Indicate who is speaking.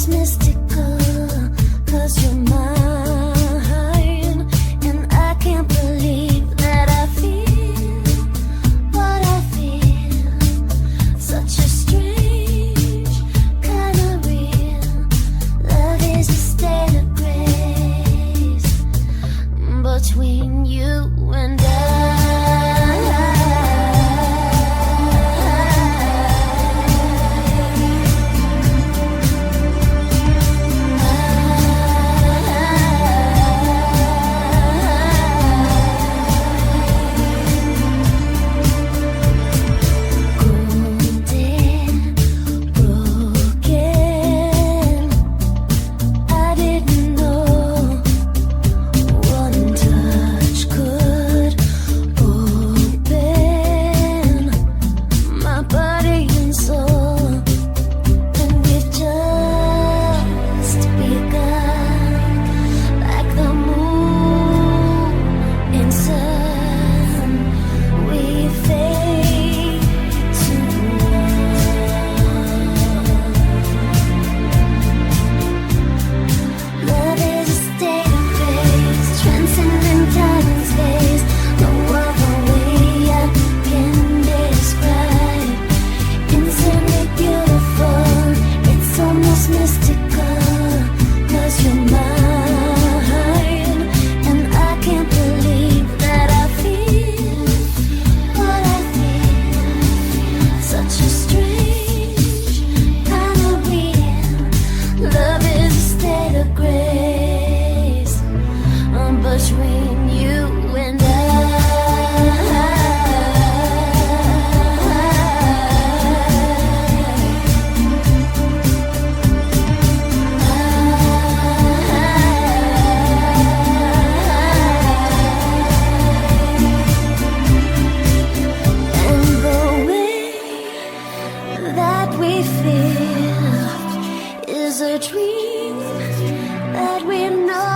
Speaker 1: almost mystical, 'cause you're mine, and I can't believe that I feel what I feel. Such a strange kind of real. Love is a state of grace between you and I. Between you and I. And the way that we feel is a dream that we know